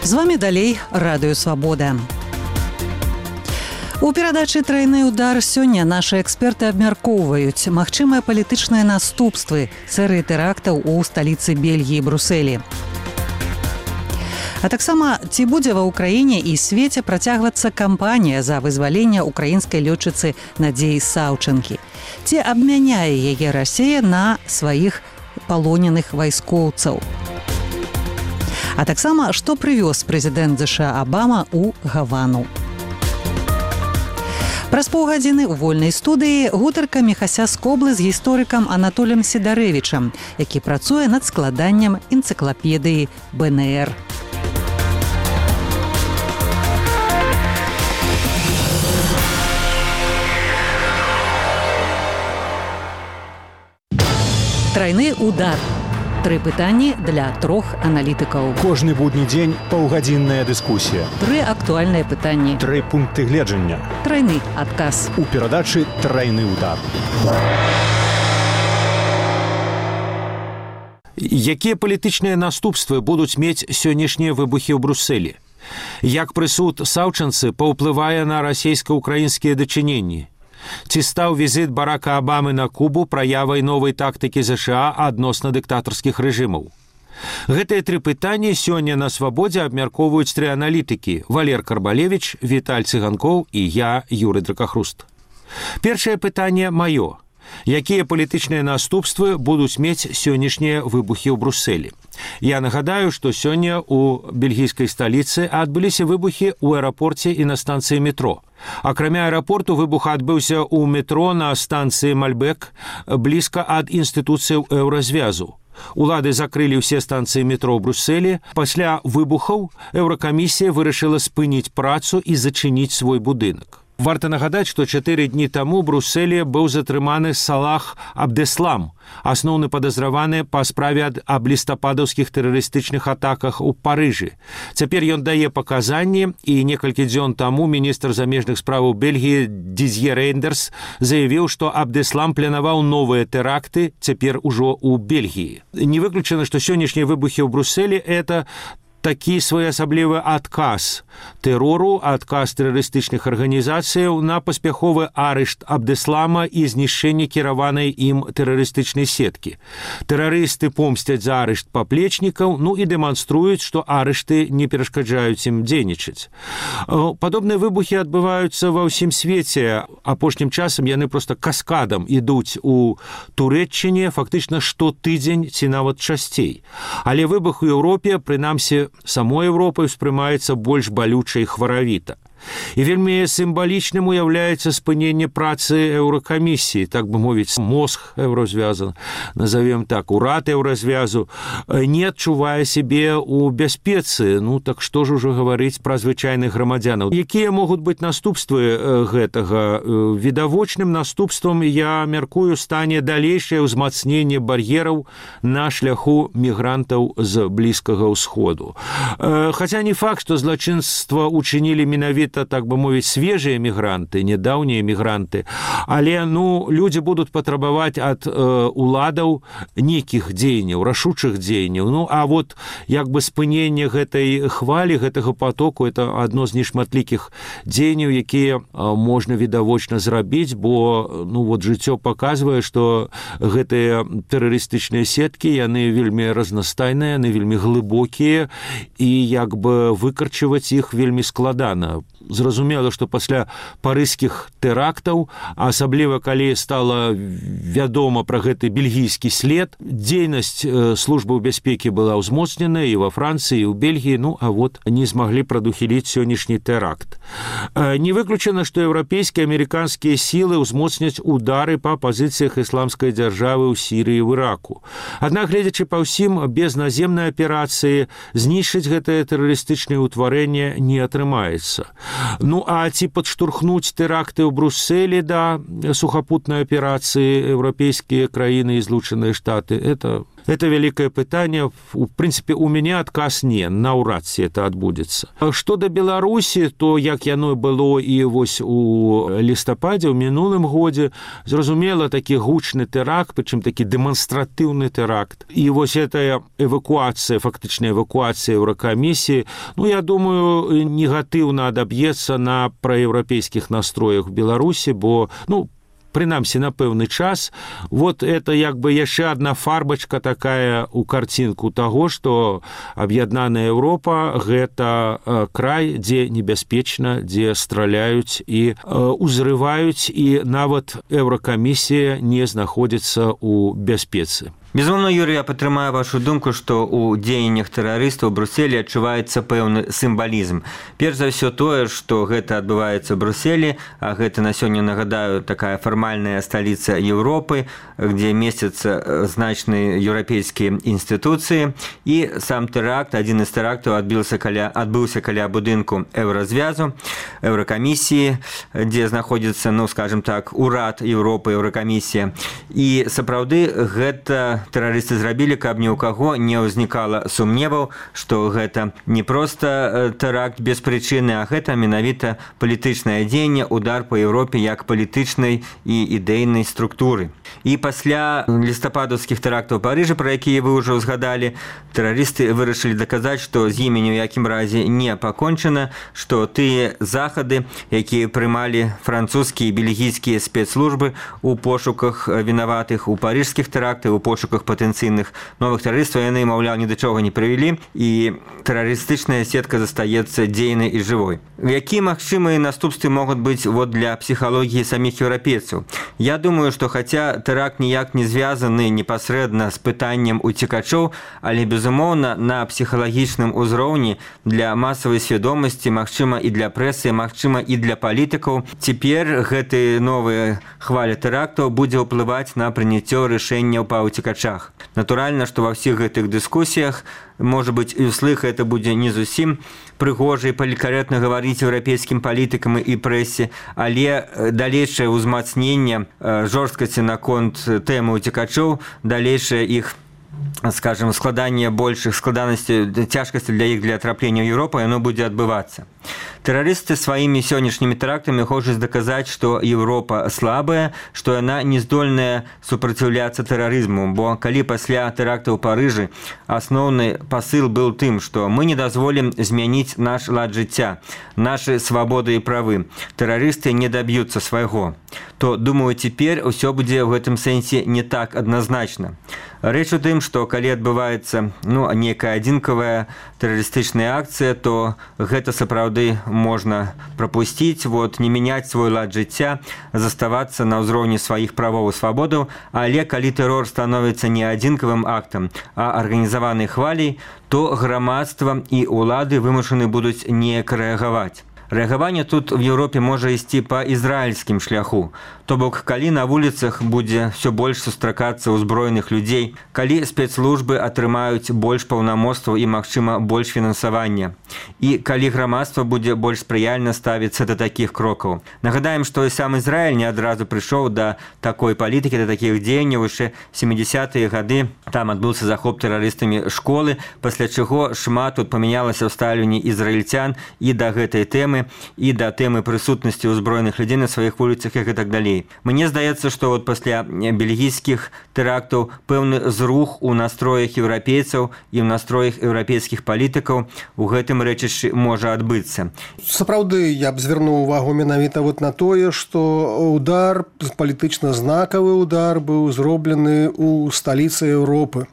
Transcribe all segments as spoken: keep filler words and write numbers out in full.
З вами далей Радыё Свабода. У перадачы «Трайны удар» сёння нашы эксперты абмяркоўваюць магчымыя палітычныя наступствы серыі тэрактаў у сталіцы Бельгіі Брусэлі. А таксама, ці будзе ва ўкраіне і свеце працягвацца кампанія за вызваленне украінскай лётчыцы Надзеі Саўчанкі? Ці абмяняе яе Расія на сваіх палоненых вайскоўцаў? А таксама, што прывёз прэзідэнт ЗША Абама ў Гавану? Праз паўгадзіны ў вольнай студыі гутарка Міхася Скоблы з гісторыкам Анатолем Сідарэвічам, які працуе над складаннем энцыклапедыі БНР. Трайны удар. Тры пытанні для трох аналітыкаў. Кожны будні дзень паўгадзінная дыскусія. Тры актуальныя пытанні. Тры пункты гледжання. Трайны адказ. У перадачы «Трайны удар». Якія палітычныя наступствы будуць мець сённяшнія выбухі ў Брусэлі? Як прысуд Саўчанцы паўплывае на расійска-украінскія дачыненні? Ці стаў візіт Барака Абамы на Кубу праявай новай тактыкі ЗША адносна дыктатарскіх рэжымаў? Гэтыя тры пытанні сёння на Свабодзе абмяркоўваюць тры аналітыкі: Валер Карбалевіч, Віталь Цыганкоў і я, Юрый Дракахруст. Першае пытанне маё. Якія палітычныя наступствы будуць мець сённяшнія выбухі ў Брусэлі? Я нагадаю, што сёння ў бельгійскай сталіцы адбыліся выбухі ў аэрапорце і на станцыі метро. Акрамя аэрапорту, выбух адбыўся ў метро на станцыі Мальбек, блізка ад інстытуцыяў еўразвязу. Улады закрылі ўсе станцыі метро ў Брусэлі. Пасля выбухаў Еўракамісія вырашыла спыніць працу і зачыніць свой будынак. Варта нагадаць, што чатыры дні таму ў Брусэлі быў затрыманы Салах Абдеслам, асноўны падазраваны па справе аб лістападаўскіх тэрарыстычных атаках у Парыжы. Цяпер ён дае паказанні, і некалькі дзён таму міністр замежных справаў Бельгіі Дизье Рейндерс заявіў, што Абдеслам планаваў новыя тэракты цяпер ужо ў Бельгіі. Не выключана, што сённяшнія выбухі ў Брусэлі – это такі своеасаблівы адказ тэрору, адказ тэрарыстычных арганізацыяў на паспяховы арышт Абдеслама і знішчэнне кіраванай ім тэрарыстычнай сеткі. Тэрарысты помсцяць за арышт паплечнікаў, ну і дэманструюць, што арышты не перашкаджаюць ім дзейнічаць. Падобныя выбухі адбываюцца ва ўсім свеце. Апошнім часам яны проста каскадам ідуць у Турэччыне фактычна штотыдзень ці нават часцей. Але выбух у Еўропе, прынамсі, самой Еўропай успрымаецца больш балюча і хваравіта. І вельмі сімвалічным уяўляецца спыненне працы Еўракамісіі, так бы мовіць, мозг еўразвязу, назовем так, урад еўразвязу, не адчувае сябе ў бяспецы. Ну, так што ж ужо гаварыць пра звычайных грамадзянаў? Якія могуць быць наступствы гэтага? Відавочным наступствам, я мяркую, стане далейшае ўзмацненне бар'ераў на шляху мігрантаў з Блізкага ўсходу. Хаця не факт, што злачынства учынілі менавіта, так бы мовіць, свежыя мігранты, нядаўнія мігранты, але, ну, людзі будуць патрабаваць ад э, уладаў нейкіх дзеянняў, рашучых дзеянняў. Ну, а вот як бы спыненне гэтай хвалі, гэтага потоку, это адно з нешматлікіх дзеянняў, якія э, можна відавочна зрабіць, бо, ну, вот жыццё паказвае, што гэтыя тэрарыстычныя сеткі, яны вельмі разнастайныя, яны вельмі глыбокія, і як бы выкарчваць іх вельмі складана. Зразумела, што пасля парыжскіх тэрактаў, асабліва калі стала вядома пра гэты бельгійскі след, дзейнасць службы бяспекі была ўзмоцненая і ва Францыі, і ў Бельгіі, ну, а вот не змаглі прадухіліць сённяшні тэракт. Не выключана, што еўрапейскія амерыканскія сілы ўзмоцняць удары па пазіцыях ісламскай дзяржавы ў Сірыі і ў Іраку. Аднак, гледзячы па ўсім, без наземнай аперацыі знішчыць гэтае тэрарыстычнае ўтварэнне не атрымаецца. Ну, а ці падштурхнуць тэракты ў Брусэлі да сухапутнай аперацыі еўрапейскія краіны і Злучаныя Штаты, это Это великое пытанне. В прынцыпе, у мяне адказ не, наўрад ці это адбудзецца. Што да Беларусі, то як яно было і вось у лістападзе, ў мінулым годзе, зразумела, такі гучны тэракт, прычым такі дэманстратыўны тэракт. І вось гэтая эвакуацыя, фактычная эвакуацыя Еўракамісіі, ну, я думаю, негатыўна адаб'ецца на праеўрапейскіх настроях в Беларусі, бо, ну, прынамсі на пэўны час, вот это як бы яшчэ адна фарбачка такая у карцінку таго, што аб'яднаная Еўропа – гэта край, дзе небяспечна, дзе страляюць і узрываюць, і нават Еўракамісія не знаходзіцца ў бяспецы. Безумоўна, Юрый, я падтрымаю вашу думку, што ў дзеяннях тэрарыстаў у Брюсселі адчуваецца пэўны сімвалізм. Перш за ўсё тое, што гэта адбываецца ў Брюсселі, а гэта на сёння, нагадаю, такая фармальная сталіца Еўропы, дзе месяцца значныя еўрапейскія інстытуцыі, і сам тэракт, адзін з тэрактаў адбыўся каля, адбыўся каля будынку Еўразвязу, Еўракамісіі, дзе знаходзіцца, ну, скажем так, урад Еўропы, Еўракамісія. І сапраўды гэта тэрарысты зрабілі, каб ні ў каго не ўзнікала сумневаў, што гэта не проста тэракт без прычыны, а гэта менавіта палітычнае дзеянне, удар па Еўропе як палітычнай і ідэйнай структуры. І пасля лістападаўскіх тэрактаў у Парыжы, пра якія вы ўжо ўзгадалі, тэрарысты вырашылі даказаць, што з імі ні ў якім разе не пакончана, што тыя захады, якія прымалі французскія і бельгійскія спецслужбы у пошуках вінаватых у парыжскіх тэрактах, у пошуках патэнцыйных новых тэрарыстаў, яны, маўляў, ні да чого не прывялі, і тэрарыстычная сетка застаецца дзейнай і жывой. Якія магчымыя наступствы могуць быць вот для псіхалогіі саміх еўрапейцаў? Я думаю, што хаця тэракт ніяк не звязаны непасрэдна з пытаннем уцекачоў, але, безумоўна, на псіхалагічным узроўні для масавай свядомасці, магчыма, і для прэсы, магчыма, і для палітыкаў, цяпер гэты новая хваля тэрактаў будзе ўплываць на прыняццё рашэнняў па уцекачах. Натуральна, што ва ўсіх гэтых дыскусіях, можа быць, і ўслых это будзе не зусім прыгожа і палікарэктна гаварыць еўрапейскім палітыкам і прэсе, але далейшае ўзмацненне жорсткасці наконт тэмы уцекачоў, далейшае іх, скажем, складанне большых складанасцей, цяжкасці для іх для траплення ў Еўропу, яно будзе адбывацца. Тэрарысты сваімі сённяшнімі тэрактамі хочуць даказаць, што Еўропа слабая, што яна не здольная супраціўляцца тэрарызму, бо калі пасля тэракта ў Парыжы асноўны пасыл быў тым, што мы не дазволім змяніць наш лад жыцця, нашы свабоды і правы, тэрарысты не даб'юцца свайго, то, думаю, цяпер усё будзе ў гэтым сэнсе не так адназначна. Рэч у тым, што калі адбываецца, ну, нейкая адзінкавая тэрарыстычная акцыя, то гэта сапраўды можна прапусціць, вот, не мяняць свой лад жыцця, заставацца на ўзроўні сваіх правоў і свабодаў, але калі тэрор становіцца не адзінкавым актам, а арганізаванай хваляй, то грамадства і ўлады вымушаны будуць неяк рэагаваць. Рэагаванне тут в Еўропе можа ісці па ізраільскім шляху. То бок, калі на вуліцах будзе ўсё больш сустракацца ўзброеных людзей, калі спецслужбы атрымаюць больш паўнамоцтваў і, магчыма, больш фінансавання, і калі грамадства будзе больш спрыяльна ставіцца да такіх крокаў. Нагадаем, што сам Ізраіль не адразу прыйшоў да такой палітыкі, да такіх дзеянняў. Яшчэ сямідзясятыя гады там адбыўся захоп тэрарыстамі школы, пасля чаго шмат тут памянялася ў стаўленні ізраільцян і да гэтай тэмы, і да тэмы прысутнасці ўзброеных людзей на сваіх вуліцах і так далей. Мне здаецца, што вот пасля бельгійскіх тэрактаў пэўны зрух у настроях еўрапейцаў і ў настроях еўрапейскіх палітыкаў у гэтым рэчышчы можа адбыцца. Сапраўды, я б звярнуў увагу менавіта вот на тое, што удар, палітычна знакавы удар быў зроблены ў сталіцы Еўропы,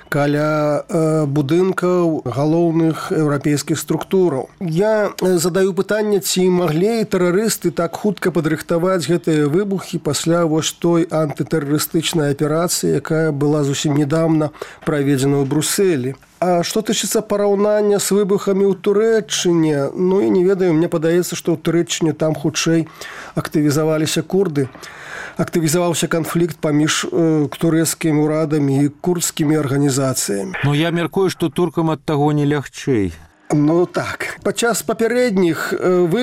каля э, будынкаў галоўных еўрапейскіх структураў. Я задаю пытанне, ці маглі тэрарысты так хутка падрыхтаваць гэтыя выбухі пасля вось той антытэрарыстычнай аперацыі, якая была зусім недавно праведзена ў Брюсселі. А што тычыцца параўнання з выбухамі ў Турэччыне, ну і не ведаю, мне падаецца, што ў Турэччыне там хутчэй актывізаваліся курды. Актывізаваўся канфлікт паміж э, турэцкімі ўрадамі і курдскімі арганізацыямі. Ну, я мяркую, што туркам ад таго не лягчэй. Ну так, падчас папярэдніх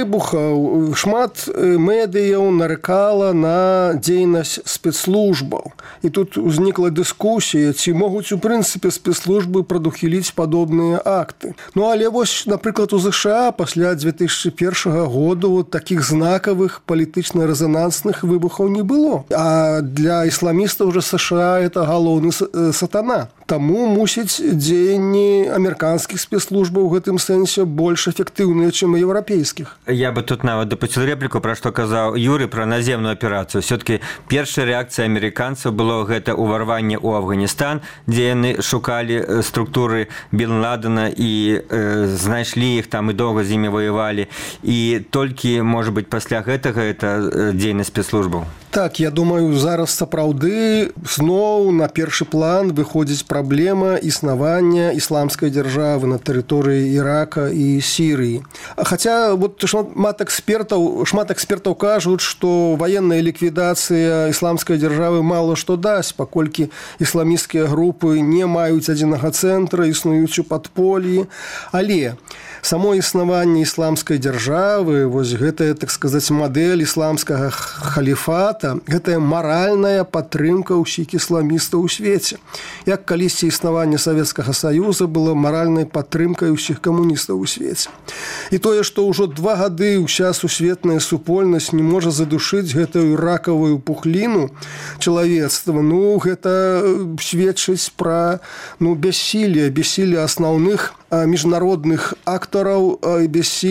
выбухаў шмат медыяў нарыкала на дзейнасць спецслужбаў. І тут узнікла дыскусія, ці могуць у прынцыпе спецслужбы прадухіліць падобныя акты. Ну але вось, напрыклад, у ЗША пасля дзве тысячы першага году вот такіх знакавых палітычна-рэзанансных выбухаў не было. А для ісламістаў уже США это галоўны сатана. Таму, мусіць, дзеянні амерыканскіх спецслужбаў у гэтым сэнсе больш эфектыўныя, чым у еўрапейскіх. Я бы тут нават дапусціў рэпліку, пра што казаў Юры, пра наземную аперацыю. Все-таки першая рэакцыя амерыканцаў было гэта ўварванне ў Афганістан, дзе яны шукалі структуры Бін Ладена і э, знайшлі іх там і доўга з імі ваявалі. І толькі, можа быць, пасля гэтага это дзейнасць спецслужбаў. Так, я думаю, зараз сапраўды зноў на першы план выходзіць праблема існавання ісламскай дзяржавы на тэрыторыі Ірака і Сірыі. Хаця вот шмат экспертаў, шмат экспертаў кажуць, што ваенная ліквідацыя ісламскай дзяржавы мала што дасць, паколькі ісламісцкія групы не маюць адзінага цэнтра, існуюць у падполі. Але само існаванне ісламскай дзяржавы, вось гэтая, так сказаць, мадэль ісламскага халіфата, гэтая маральная падтрымка ўсіх ісламістаў у свеце. Як калісьці існаванне Савецкага Саюза было маральнай падтрымкай усіх камуністаў у свеце. І тое, што ўжо два гады ўся сусветная супольнасць не можа задушыць гэтую ракавую пухліну чалавецтва, ну, гэта сведчыць пра ну, бяссілле, бяссілле асноўных міжнародных актараў і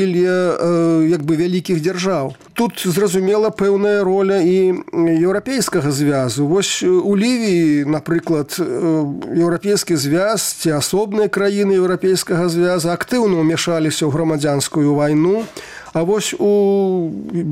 бяссілле як бы вялікіх дзяржаў. Тут зразумела пэўная роля і еўрапейскага звязу. Вось у Лівіі, напрыклад, еўрапейскі звяз ці асобныя краіны еўрапейскага звяза актыўна ўмяшаліся ў грамадзянскую вайну, а вось у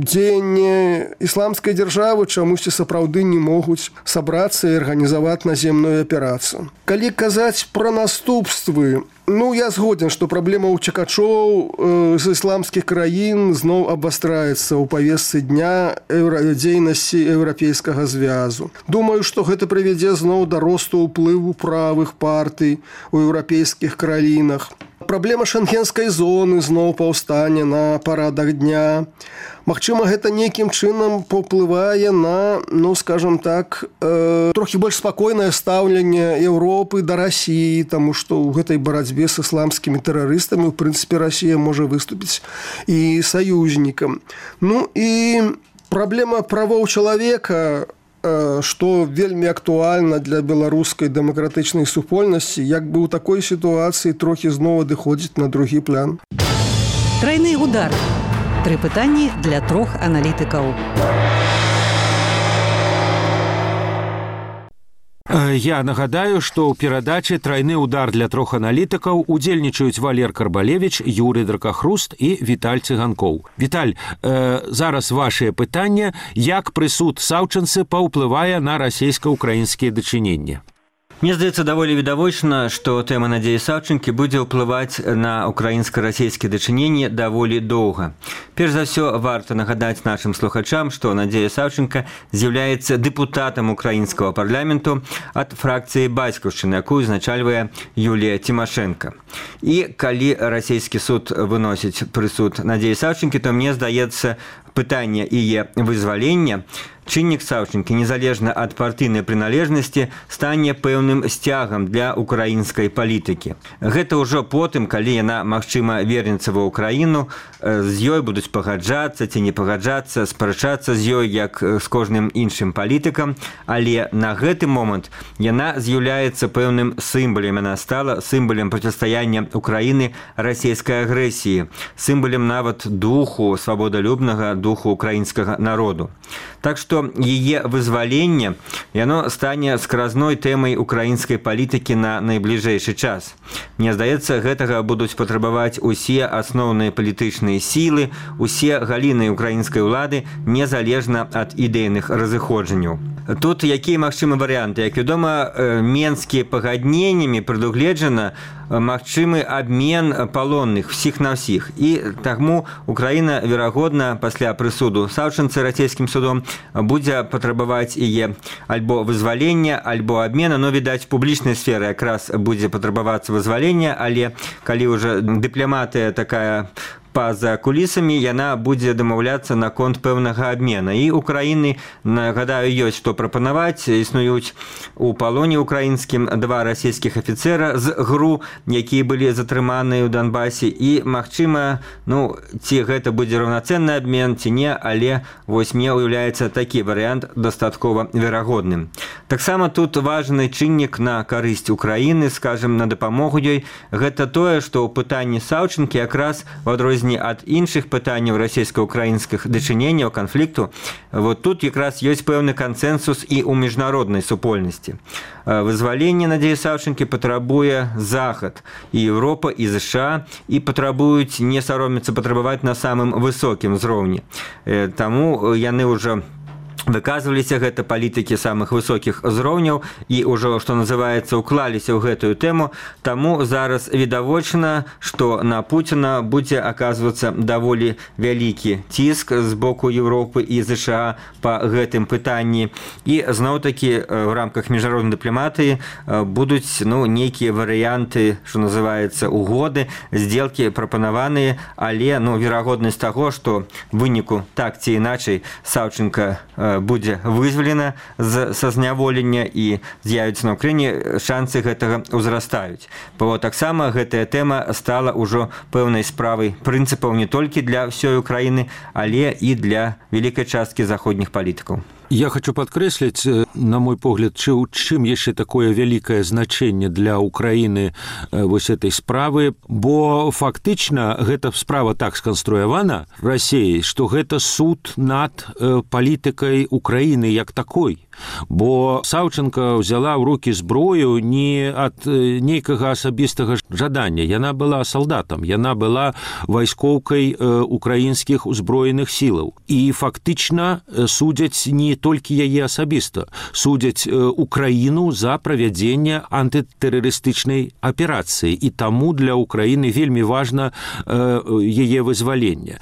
дзеянні ісламскай дзяржавы чамусьці сапраўды не могуць сабрацца і арганізаваць наземную аперацыю. Калі казаць пра наступствы, ну, я згоден, што праблема ўцекачоў з ісламскіх краін зноў абвастраецца ў павестцы дня дзейнасці еўрапейскага звязу. Думаю, што гэта прывядзе зноў да росту ўплыву правых партый у еўрапейскіх краінах. Праблема шенгенскай зоны зноў паўстане на парадак дня. Магчыма, гэта нейкім чынам паўплывае на, ну, скажам так, э, трохі больш спакойнае стаўленне Еўропы да Расіі, таму што ў гэтай барацьбе з ісламскімі тэрарыстамі, у прынцыпе, Расія можа выступіць і саюзнікам. Ну і праблема правоў чалавека, што вельмі актуальна для беларускай дэмакратычнай супольнасці, як бы ў такой сітуацыі трохі зноў адыходзіць на другі план. Трайны удар. Тры пытанні для трох аналітыкаў. Я нагадаю, што ў перадачы «Трайны удар» для трох аналітыкаў удзельнічаюць Валер Карбалевіч, Юрый Дракахруст і Віталь Цыганкоў. Віталь, э, зараз вашае пытанне, як прысуд Саўчынцы паўплывае на расійска-украінскія дачыненні? Мне здаецца даволі відавочна, што тэма Надзеі Саўчынкі будзе ўплываць на украінска-расійскія дачыненні даволі доўга. Перш за ўсё, варта нагадаць нашым слухачам, што Надзея Саўчынка з'яўляецца дэпутатам украінскага парламенту ад фракцыі бацькаўшчыны, якую узначальвае Юлія Тимошенко. І калі расійскі суд выносіць прысуд Надзеі Саўчынкі, то мне здаецца, пытанне яе вызвалення, чыннік Саўчынкі, незалежна ад партыйнай прыналежнасці, стане пэўным сцягам для украінскай палітыкі. Гэта ўжо потым, калі яна, магчыма, вернецца ва ўкраіну, з ёй будуць пагаджацца ці не пагаджацца, спрачацца з ёй, як з кожным іншым палітыкам, але на гэты момант яна з'яўляецца пэўным сімвалем. Яна стала сімвалем процістаяння Украіны расійскай агрэсіі, сімвалем нават духу, свабодалюбнага духу украінскага народу. Так што яе вызваленне, яно стане скразной тэмай украінскай палітыкі на найбліжэйшы час. Мне здаецца, гэтага будуць патрабаваць усе асноўныя палітычныя сілы, усе галіны украінскай улады, незалежна ад ідэйных разыходжанняў. Тут якія магчымы варыянты? Як вядома, менскія пагадненнямі прадугледжана магчымы абмен палонных всіх на ўсіх. І таму Украіна, верагодна, пасля прысуду Саўчынцы расійскім судом будзе патрабаваць яе альбо вызвалення, альбо абмена, но, відаць, публічнай сферы якраз будзе патрабавацца вызвалення, але калі ўжо дыпламатыя такая па-за кулісамі, яна будзе дамаўляцца наконт пэўнага абмена. І Украіны, нагадаю, ёсць што прапанаваць. Існуюць у палоне украінскім два расійскіх афіцэра з ГРУ, якія былі затрыманыя ў Донбасе. І, магчыма, ну, ці гэта будзе раўнацэнны абмен, ці не, але вось мне ўяўляецца такі варыянт дастаткова верагодным. Таксама тут важны чыннік на карысць Украіны, скажем, на дапамогу ёй. Гэта тое, што ў пытанні Саўчынкі якраз у адрозненні ад іншых пытанняў расійска-украінскіх дачыненняў, канфлікту, вот тут якраз ёсць пэўны кансэнсус і ў міжнароднай супольнасці. Вызваленне Надзеі Саўчынкі патрабуе Захад, і Еўропа, і ЗША, і патрабуюць не саромецца патрабаваць на самым высокім узроўні. Таму яны ўжо выказваліся, гэта палітыкі самых высокіх узроўняў, і ўжо, што называецца, уклаліся ў гэтую тэму. Таму зараз відавочна, што на Пуціна будзе аказвацца даволі вялікі ціск з боку Еўропы і ЗША па гэтым пытанні. І зноў-такі ў рамках міжнароднай дыпламатыі будуць, ну, нейкія варыянты, што называецца, угоды, здзелкі прапанаваныя, але, ну, верагоднасць таго, што в выніку так ці іначай Саўчынка будзе вызвалена з, са зняволення і з'явіцца на Ўкраіне, шансы гэтага ўзрастаюць. Бо таксама гэтая тэма стала ўжо пэўнай справай прынцыпаў не толькі для ўсёй Украіны, але і для вялікай часткі заходніх палітыкаў. Я хочу подкрэсліць, на мой погляд, чым яшчэ такое вялікае значэнне для Украіны вось этой справы, бо фактычна гэта справа так сканструявана Расіяй, што гэта суд над палітыкай Украіны як такой. Бо Саўчынка ўзяла ў рукі зброю не ад нейкага асабістага жадання. Яна была салдатам, яна была вайскоўкай украінскіх узброеных сілаў. І фактычна судзяць не толькі яе асабіста, судзяць Украіну за правядзенне антытэрарыстычнай аперацыі. І таму для Украіны вельмі важна яе вызваленне.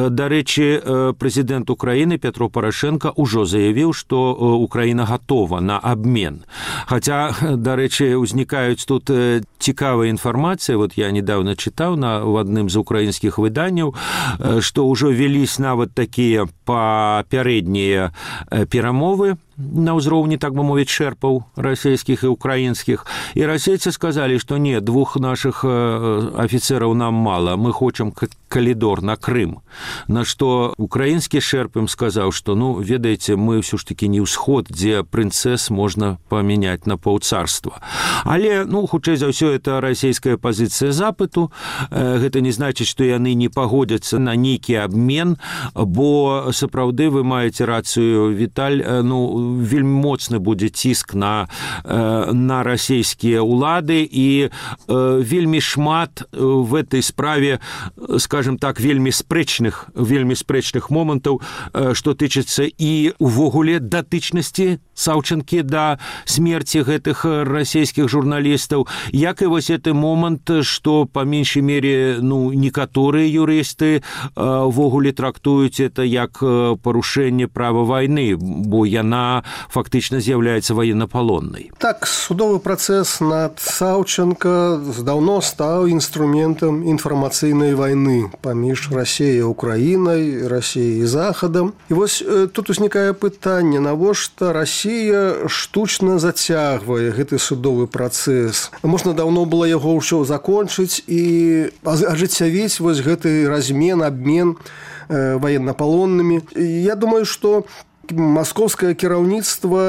Дарэчы, прэзідэнт Украіны Петро Парашенко ўжо заявіў, што Украіна Украина готова на обмен. Хотя, дарэчы, узнікаюць тут цікавая інфармацыя. Вот я недавно читал на, в одном из украинских выданняў, что уже велись нават такие папярэднія перамовы на ўзроўні, так бы мовіць, шэрпаў расійскіх і украінскіх. І расейцы сказалі, што не, двух нашых афіцераў нам мала, мы хочам калідор на Крым. На што украінскі шэрп ім сказаў, што, ну, ведаеце, мы ўсё ж такі не ўсход, дзе прынцэс можна памяняць на паўцарства. Але, ну, хутчэй за ўсё, это расійская пазіцыя запыту. Гэта не значыць, што яны не пагодзяцца на нейкі абмен, бо сапраўды вы маеце рацыю, Віталь, ну, вельмі моцны будзе ціск на, на расійскія ўлады, і вельмі шмат в этой справе, скажем так, вельмі спрэчных, вельмі спрэчных момантаў, што тычыцца і увогуле датычнасці Саўчынкі да смерці гэтых расійскіх журналістаў, як і вось гэты момант, што па меншай мере, ну, некаторыя юрысты увогуле трактуюць это як парушэнне права вайны, бо яна фактычна з'яўляецца военнапалоннай. Так, судовы працэс над Саўчынка даўно стаў інструментам інфармацыйнай вайны паміж Расіяй і Украінай, Расіяй і Захадам. І вось тут узнікае пытанне, навошта Расія штучна зацягвае гэты судовы працэс. Можна даўно было яго ўсё закончыць і ажыццявіць вось гэты размен, абмен военнапалоннымі. Я думаю, што маскоўскае кіраўніцтва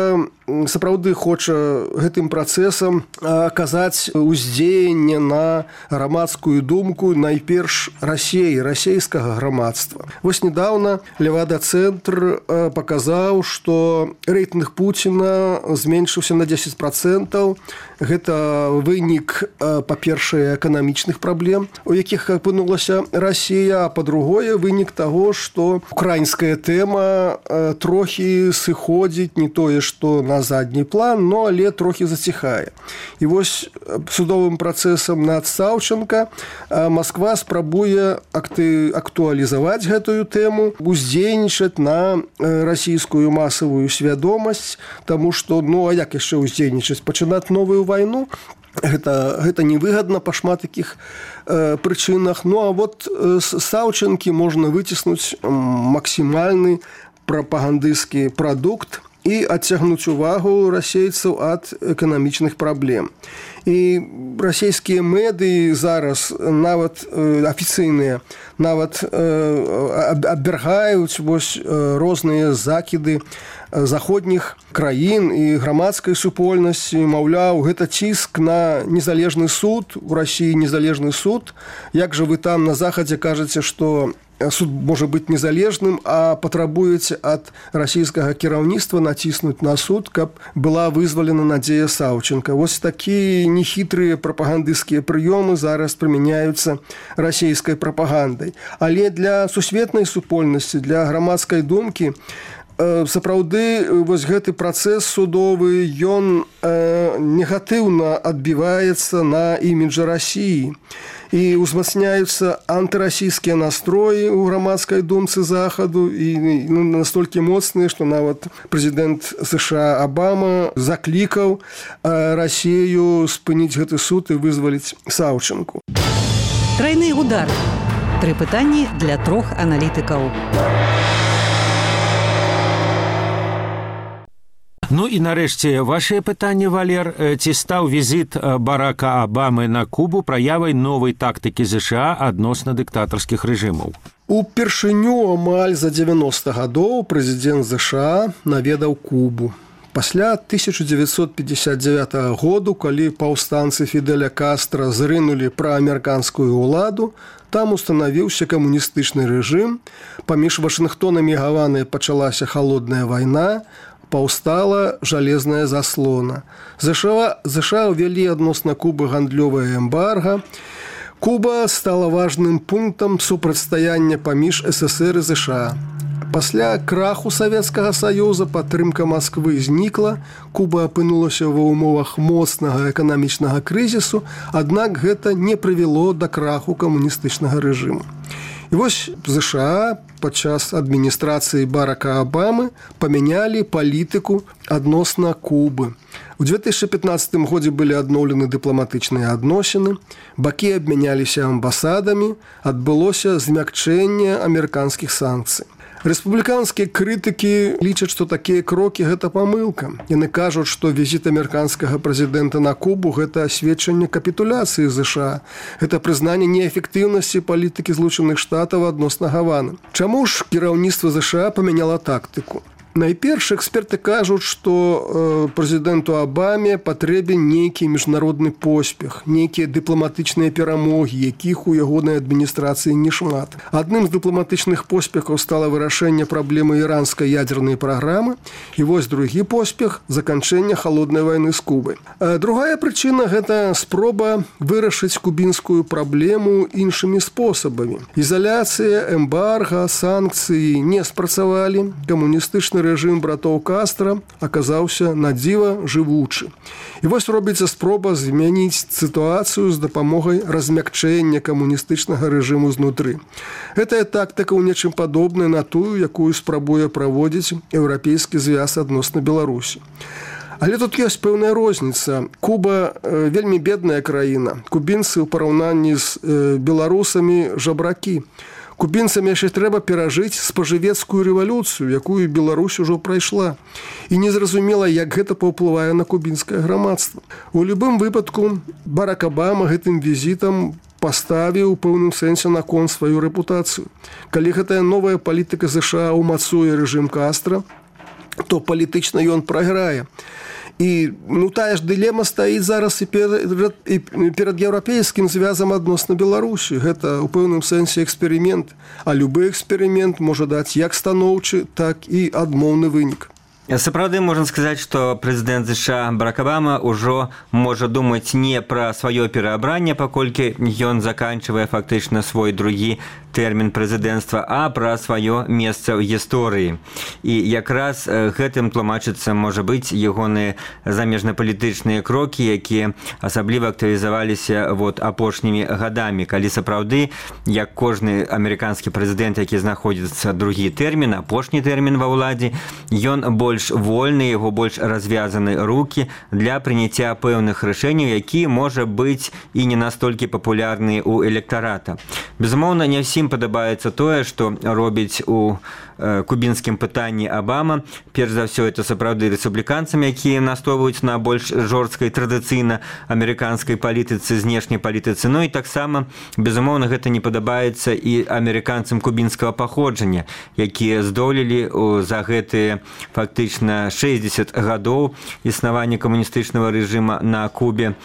сапраўды хоча гэтым працэсам аказаць уздзеянне на грамадскую думку найперш Расіі, расійскага грамадства. Вось недавно Левада-цэнтр паказаў, што рэйтынг Пуціна зменшыўся на дзесяць процентаў. Гэта вынік, па-першае, эканамічных праблем, у якіх апынулася Расія, а па-другое, вынік таго, што украінская тэма трохі сыходзіць не тое, што на задні план, но але трохі заціхае. І вось судовым працэсам над Саўчанка Масква спрабуе актуалізаваць гэтую тэму, уздзейнічаць на расійскую масавую свядомасць, таму што, ну, а як яшчэ уздзейнічаць? Пачынаць новую вайну? Гэта, гэта невыгадна па шмат такіх э, прычынах. Ну, а вот э, з Саўчанкі можна выціснуць максімальны прапагандысцкі прадукт і адцягнуць увагу расейцаў ад эканамічных праблем. І расійскія медыі зараз нават э, афіцыйныя нават э, абвяргаюць вось э, розныя закіды заходніх краін і грамадскай супольнасці, маўляў, гэта ціск на незалежны суд, у Расіі незалежны суд. Як жа вы там на захадзе кажаце, што суд можа быць незалежным, а патрабуеце ад расійскага кіраўніцтва націснуць на суд, каб была вызвалена Надзея Саўчанка. Вось такія нехітрыя прапагандысцкія прыёмы зараз прымяняюцца расійскай прапагандай. Але для сусветнай супольнасці, для грамадскай думкі сапраўды вось гэты працэс судовы, ён э, негатыўна адбіваецца на іміджы Расіі. І ўзмацняюцца антырасійскія настроі ў грамадскай думцы захаду, і ну, настолькі моцныя, што нават прэзідэнт США Абама заклікаў Расію спыніць гэты суд і вызваліць Саўчанку. Трайны удар. Тры пытанні для трох аналітыкаў. Ну і нарэшце вашае пытанне, Валер, ці стаў візіт Барака Абамы на Кубу праявай новай тактыкі ЗША адносна дыктатарскіх рэжымаў? Упершыню амаль за дзевяноста гадоў прэзідэнт ЗША наведаў Кубу. Пасля тысяча дзевятьсот пятьдесят девятого году, калі паўстанцы Фідэля Кастра зрынулі праамерыканскую ўладу, там устанавіўся камуністычны рэжым, паміж Вашынгтонам і Гаванай пачалася халодная вайна, паўстала жалезная заслона. ЗША, ЗША ўвялі адносна Кубы гандлёвае эмбарга. Куба стала важным пунктам супрацьстаяння паміж СССР і ЗША. Пасля краху Савецкага Саюза падтрымка Масквы знікла, Куба апынулася ва ўмовах моцнага эканамічнага крызісу, аднак гэта не прывяло да краху камуністычнага рэжыму. І вось ЗША падчас адміністрацыі Барака Абамы памянялі палітыку адносна Кубы. У две тысячи пятнадцатым годзе былі адноўлены дыпламатычныя адносіны, бакі абмяняліся амбасадамі, адбылося змякчэнне амерыканскіх санкцый. Рэспубліканскія крытыкі лічаць, што такія крокі – гэта памылка. Яны кажуць, што візіт амерыканскага прэзідэнта на Кубу – гэта сведчанне капітуляцыі ЗША. Гэта прызнанне неэфектыўнасці палітыкі Злучаных Штатаў адносна Гаваны. Чаму ж кіраўніцтва ЗША памяняла тактыку? Найперш эксперты кажуць, што э, прэзідэнту Абаме патрэбен нейкі міжнародны поспех, нейкія дыпламатычныя перамогі, якіх у ягонай адміністрацыі нешмат. Адным з дыпламатычных поспехаў стала вырашэнне праблемы іранскай ядзернай праграмы, і вось другі поспех – заканчэнне халоднай вайны з Кубай. А другая прычына – гэта спроба вырашыць кубінскую праблему іншымі спосабамі. Ізаляцыя, эмбарга, санкцыі не спрацавалі, камуністычны рэжым братоў Кастра аказаўся на дзіва жывучы. І вось робіцца спроба змяніць сітуацыю з дапамогай размякчэння камуністычнага рэжыму знутры. Гэтая тактыка ў нечым падобная на тую, якую спрабуе праводзіць еўрапейскі звяз адносна Беларусі. Але тут ёсць пэўная розніца. Куба э, вельмі бедная краіна. Кубінцы ў параўнанні з э, беларусамі жабракі. Кубінцам яшчэ трэба перажыць спажывецкую рэвалюцыю, якую Беларусь ужо прайшла. І незразумела, як гэта паўплывае на кубінскае грамадства. У любым выпадку Барак Абама гэтым візітам паставіў у пэўным сэнсе на кон сваю рэпутацыю. Калі гэтая новая палітыка ЗША ўмацуе рэжым Кастра, то палітычна ён прайграе. І ну, тая ж дылема стаіць зараз і перад, і перад еўрапейскім звязам адносна Беларусі. Гэта ў пэўным сэнсе эксперымент, а любы эксперымент можа даць як станоўчы, так і адмоўны вынік. Сапраўды можна сказаць, што прэзідэнт ЗША Барак Абама ўжо можа думаць не пра сваё пераабранне, паколькі ён заканчвае фактычна свой другі тэрмін прэзідэнцтва, а пра сваё месца ў гісторыі. І якраз гэтым тлумачыцца, можа быць, ягоныя замежнапалітычныя крокі, якія асабліва актывізаваліся вот апошнімі гадамі, калі сапраўды, як кожны амерыканскі прэзідэнт, які знаходзіцца другі тэрмін, апошні тэрмін ва ўладзе, ён больш вольны, яго больш развязаны рукі для прыняцця пэўных рашэнняў, якія, можа быць, і не настолькі папулярныя ў электарата. Безумоўна, не ўсім падабаецца тое, што робіць у кубінскім пытанні Абама. Перш за ўсё, это сапраўды рэспубліканцам, якія настойваюць на больш жорсткай традыцыйна амерыканскай палітыцы, знешняй палітыцы. Ну і таксама, безумоўна, гэта не падабаецца і амерыканцам кубінскага паходжання, якія здолелі за гэтыя фактычна шэсцьдзесят гадоў існавання камуністычнага рэжыма на Кубе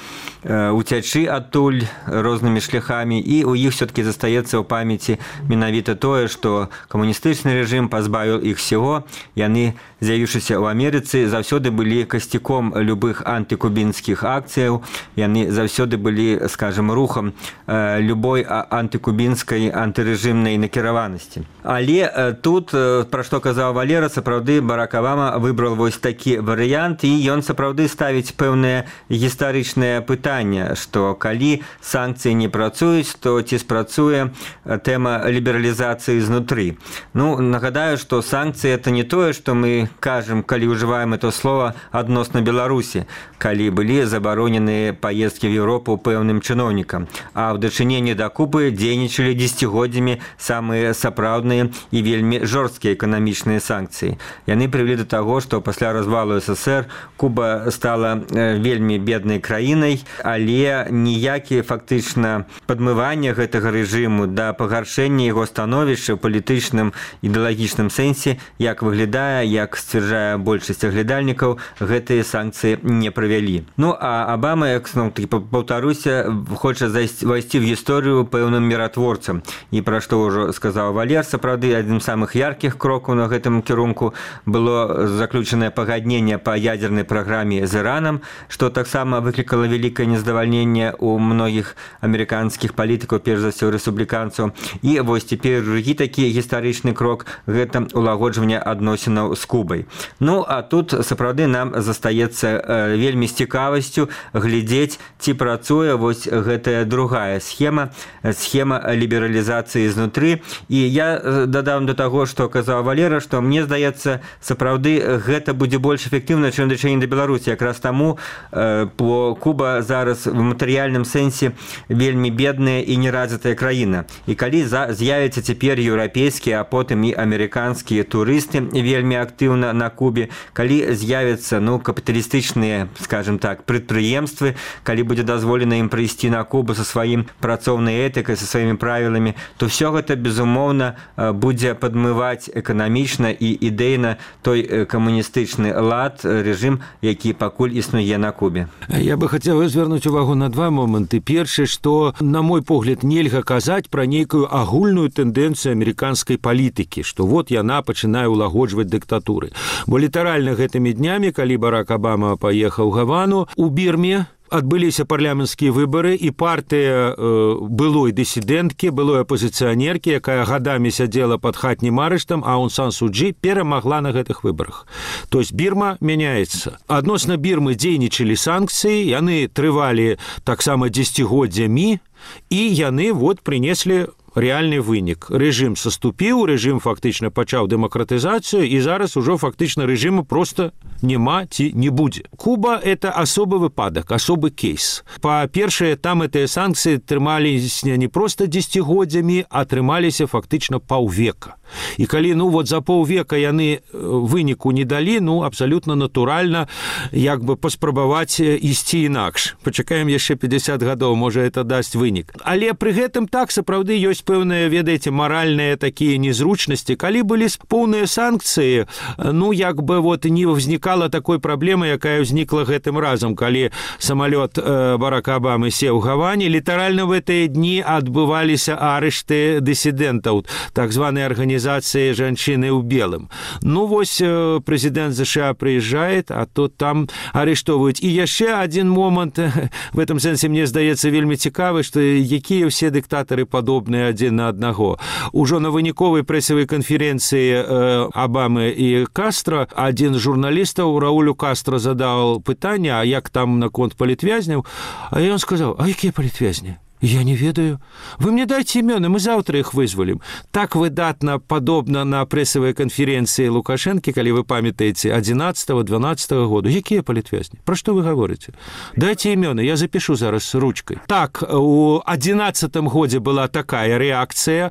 уцячы адтуль рознымі шляхамі, і ў іх все-таки застаецца ў памяці менавіта тое, што камуністычны рэжым пазбавіў іх всего, яны, з'явіўшыся ў Амерыцы, заўсёды былі касцяком любых антыкубінскіх акцыяў, яны заўсёды былі, скажем, рухам любой антыкубінскай антырэжымнай накіраванасці. Але тут, пра што казаў Валера, сапраўды Барак Абама выбрал вось такі варыянт, і ён сапраўды ставіць пэўнае гістарычнае пытанне, што калі санкцыі не працуюць, то ці спрацуе тэма лібералізацыі знутры. Ну, нагадаю, што санкцыі это не тое, што мы кажам, калі ўжываем это слово адносна Беларусі, калі былі забароненыя паездкі в Еўропу пэўным чыноўнікам, а ў дачыненні да Кубы дзейнічалі дзесяцігоддзямі самыя сапраўдныя і вельмі жорсткія эканамічныя санкцыі. Яны прывялі да таго, што пасля развалу СССР Куба стала вельмі беднай краінай, але ніякі фактычна падмывання гэтага рэжыму да пагаршэння яго становішча ў палітычным ідэалагічным сэнсе, як выглядае, як сцвярджае большасць аглядальнікаў, гэтыя санкцыі не правялі. Ну, а Абама, як паўтаруся, хоча вайсці ў гісторыю пэўным міратворцам. І пра што ўжо сказаў Валер, сапраўды, адзін з самых яркіх крокаў на гэтым кірунку было заключанае пагадненне па ядзернай праграме з Іранам, што таксама выклікала вялікае нездавальненне ў многіх амерыканскіх палітыкаў, перш за ўсё рэспубліканцаў. І вось цяпер другі такі гістарычны крок – гэта улагоджванне адносінаў з Кубай. Ну, а тут сапраўды нам застаецца вельмі з цікавасцю глядзець, ці працуе вось гэтая другая схема, схема лібералізацыі знутры. І я дадам да таго, што казаў Валера, што мне здаецца, сапраўды гэта будзе больш эфектыўна, чым дачыненне да Беларусі. Якраз таму бо Куба зараз в матэрыяльным сэнсе вельмі бедная і неразвітая краіна. І калі з'явяцца цяпер еўрапейскія, а потым і амерыканскія турысты вельмі актыўна на Кубе, калі з'явяцца, ну, капіталістычныя, скажем так, прадпрыемствы, калі будзе дазволена ім прыйсці на Кубу са сваім працоўнай этыкай, са сваімі правіламі, то ўсё гэта, безумоўна, будзе падмываць эканамічна і ідэйна той камуністычны лад, рэжым, які пакуль існуе на Кубе. Я бы хацеў звярнуць увагу на два моманты. Першы, што, на мой погляд, нельга казаць пра нейкую агульную тэндэнцыю амерыканскай палітыкі, што вот яна пачынае ўлагоджваць дыктатуры. Бо літаральна гэтымі днямі, калі Барак Абама паехаў у Гавану, у Бірме адбыліся парламенцкія выбары, і партыя э, былой дысідэнткі, былой апозіцыянеркі, якая гадамі сядзела пад хатнім арыштам, Аун Сан Су Чжі, перамагла на гэтых выбарах. То есть Бірма мяняецца. Адносна Бірмы дзейнічалі санкцыі, яны трывалі таксама дзесяцігоддзямі, і яны вот прынеслі рэальны вынік. Рэжым саступіў, рэжым фактычна пачаў дэмакратызацыю, і зараз ужо фактычна рэжыму проста няма ці не будзе. Куба – это асобы выпадак, асобы кейс. Па-першае, там гэтыя санкцыі трымаліся не проста дзесяцігоддзямі, а трымаліся фактычна паўвека. І калі ну вот за паўвека яны выніку не далі, ну абсалютна натуральна як бы паспрабаваць ісці інакш. Пачакаем яшчэ пятьдесят гадоў, можа это дасць вынік. Але пры гэтым так сапраўды ёсць пэўныя, ведаеце, маральныя такія незручнасці. Калі былі поўныя санкцыі, ну як бы вот не ўзнікала такой праблемы, якая ўзнікла гэтым разам, калі самалёт Барака Абамы сеў у Гаване, літаральна в гэтыя дні адбываліся арышты дысідэнтаў, так званыя арганізацыі жанчыны ў белым. Ну вось прэзідэнт ЗША прыязджает, а то там арыштоўваюць. І яшчэ адзін момант, в этом сэнсе мне здаецца вельмі цікавы, што якія ўсе дыктатары падобныя адзін на аднаго. Ужо на выніковай прэсавай канферэнцыі Абамы і Кастро адзін з журналістаў Раулю Кастро задаў пытанне, а як там наконт палітвязняў, а ён сказаў, а якія палітвязні? Я не ведаю. Вы мне дайте имена, мы завтра их вызволим. Так выдатно, подобно на прэсавай канферэнцыі Лукашэнкі, калі вы памятаеце, адзінаццатага-дванаццатага году. Якія палітвязні? Пра што вы гаворыце? Дайте имена, я запишу зараз ручкой. Так, у адзінаццатым годзе была такая рэакцыя.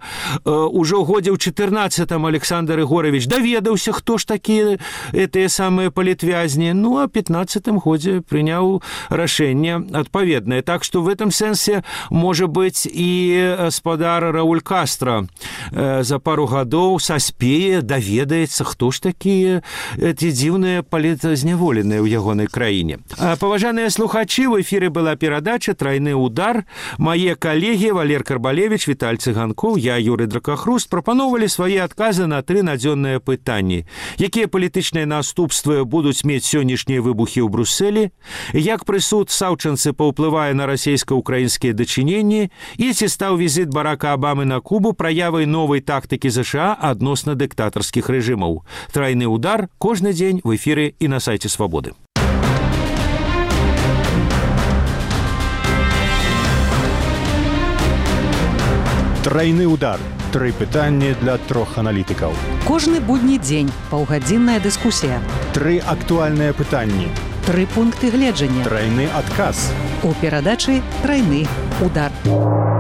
Ужо годзе ў чатырнаццатым Александр Егорович даведаўся, хто ж такія гэтыя самыя палітвязні. Ну, а пятнаццатым годзе прыняў рашэнне адпаведнае. Так што в этом сэнсе можа быць, і гаспадар Рауль Кастро за пару гадоў саспее, даведаецца, хто ж такія ці дзіўныя палітазняволеныя ў ягонай краіне. Паважаныя слухачы, в эфіры была перадача «Трайны удар». Мае калегі Валер Карбалевич, Віталь Цыганкоў, я, Юрый Дракахруст, прапановалі свае адказы на тры надзённыя пытанні. Якія палітычныя наступствы будуць мець сённяшнія выбухі ў Брусэлі? Як прысуд саўчанцы паўплывае на расейска-украінскія дачыненні? І ці стаў візіт Барака Абамы на Кубу праявай новай тактыкі ЗША адносна дыктатарскіх рэжымаў. «Трайны удар» кожны дзень в эфіры і на сайце Свабоды. Трайны удар. Тры пытанні для трох аналітыкаў. Кожны будні дзень паўгадзінная дыскусія. Тры актуальныя пытанні. Тры пункты гледжання. Трайны адказ. У перадачы «Трайны удар».